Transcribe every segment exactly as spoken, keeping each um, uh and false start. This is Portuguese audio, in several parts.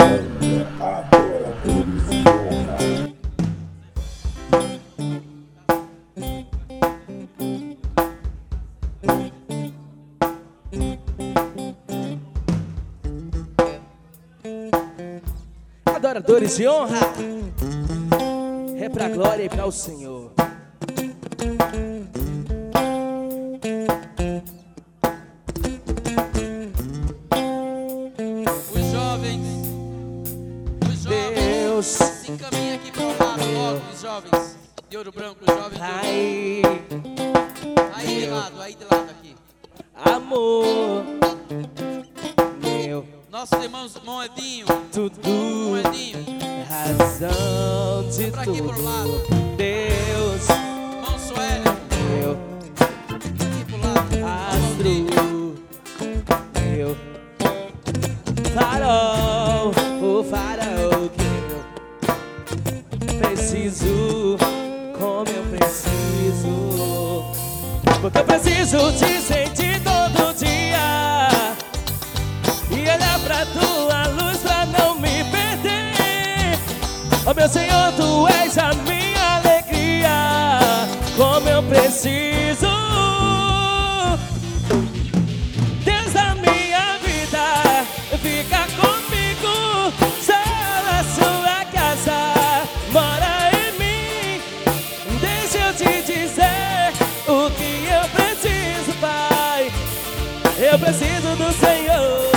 Adoradores de honra, é pra glória e para o Senhor. Os jovens, os jovens, Deus, se encaminha aqui para o lado logo, os jovens de Ouro Branco, os jovens aí, aí de lado, aí de lado aqui. Amor, meu, nossos irmãos Moedinho, tudo, Moedinho, razão de pra aqui tudo, pro lado. Deus, Irmão Suélio, meu, aqui pro lado. astro, meu, farol, o farol que eu preciso, como eu preciso, porque eu preciso te sentir todo dia e olhar pra tua luz pra não me perder. Oh meu Senhor, tu és a minha alegria, como eu preciso. Deus da minha vida, fica comigo, só a sua casa mora em mim. Deixa eu te dizer o que eu preciso, Pai. Eu preciso do Senhor.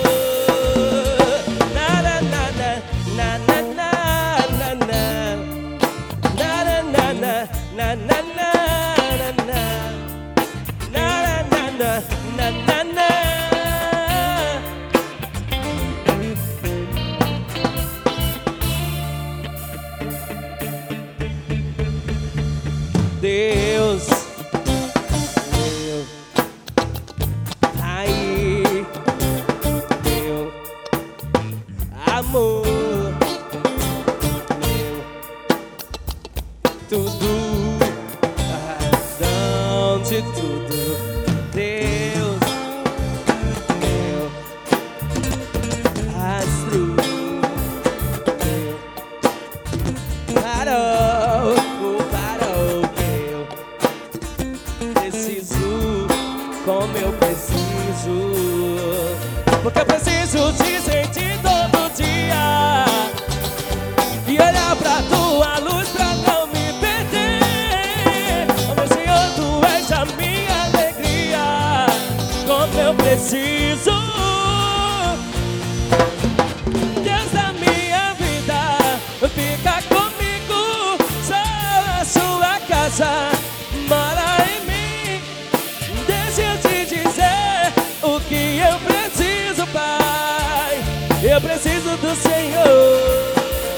Na na na na na na na na na na na na na na na na na. Deus, meu Pai, meu amor, meu tudo, a razão de tudo. Deus, meu astro, meu farol, o farol que eu preciso, como eu preciso, porque eu preciso te sentir todo dia e olhar pra tua luz pra não me perder. Oh meu Senhor, tu és a minha alegria, como eu preciso. Deus da minha vida, fica comigo, só a sua casa mora em mim. Deixa eu te dizer o que eu preciso, Pai. Eu preciso do Senhor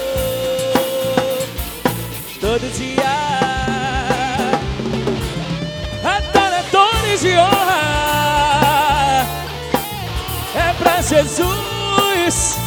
todo dia. Adoradores de honra, é pra Jesus.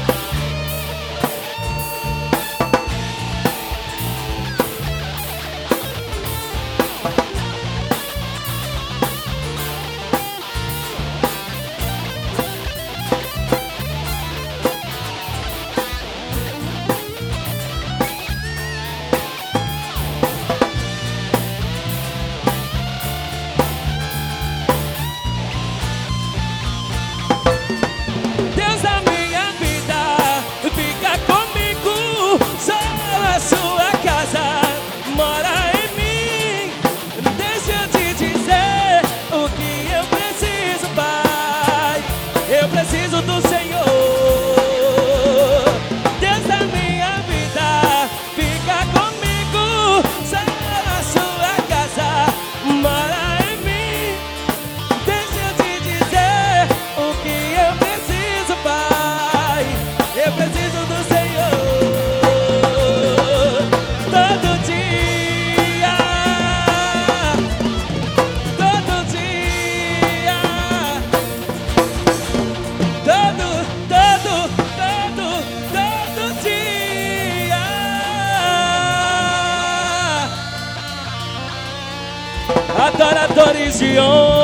Deus da minha vida, fica comigo, só a sua casa mora em mim. Deixa eu te dizer o que eu preciso, Pai. Eu preciso do Senhor. Deus da minha vida, fica comigo, só a sua casa mora em mim. Deixa eu te dizer o que eu preciso, Pai. Eu preciso do Senhor todo dia, todo dia, todo, todo, todo, todo dia. Adoradores de honra,